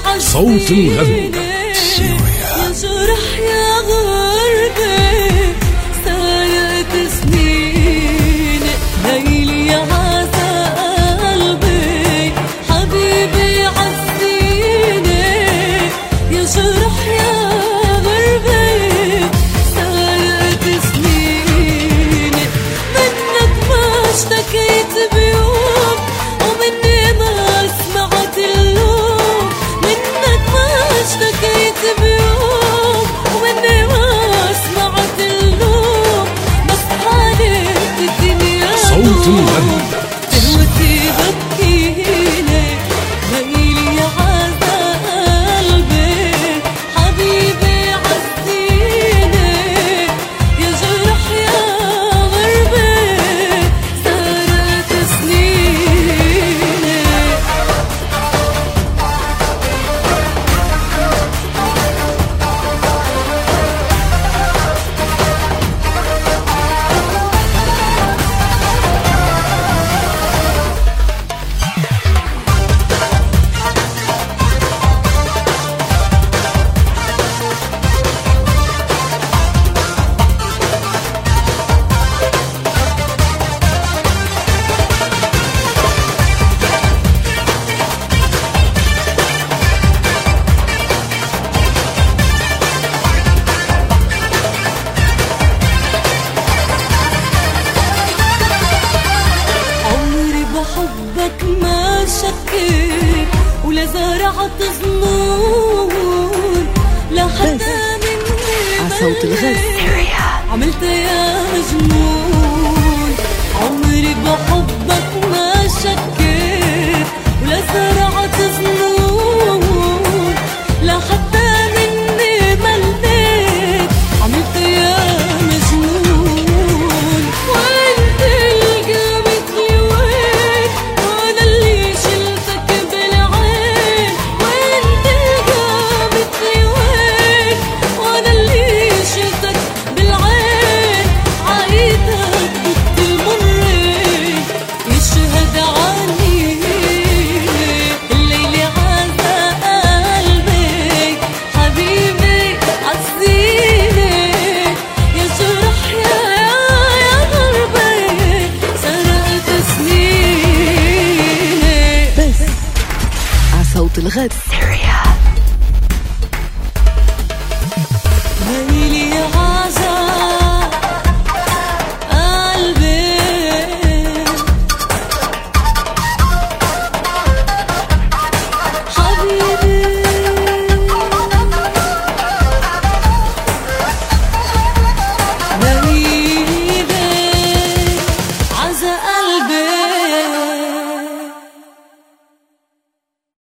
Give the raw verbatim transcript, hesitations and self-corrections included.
صوت الغد. يجرح يا غربي سنة سنين ليلي يا عزا قلبي حبيبي عزيني. يجرح يا غربي سنة سنين منك ما اشتكيت بيوم ومني ما سمعت اللوم. منك ما اشتكيت بيوم ومني ما سمعت اللوم. بس حالك الدنيا صوت الغد. قهوتي ببكيلي ليلي يا عزا قلبي حبيبي عزيني. يجرح يا غربي سارت سنيني. بحبك ما شكيت ولا زرعت ظنون لحتى مني صوت الغد. عملت يا مجنون. عمري بحبك ما شكيت ولا زرعت ظنون لحتى مني مليت. عملت يا مجنون. وانت اللي مثلي وين وانا اللي شلتك بالعين. وانت اللي مثلي وين وانا اللي شلتك بالعين. عايدك ضد المرين يشهد عني الليل عزا قلبي حبيبي عزيني. يجرح يا يا غربي سرقت سنيني. بس ع صوت الغد.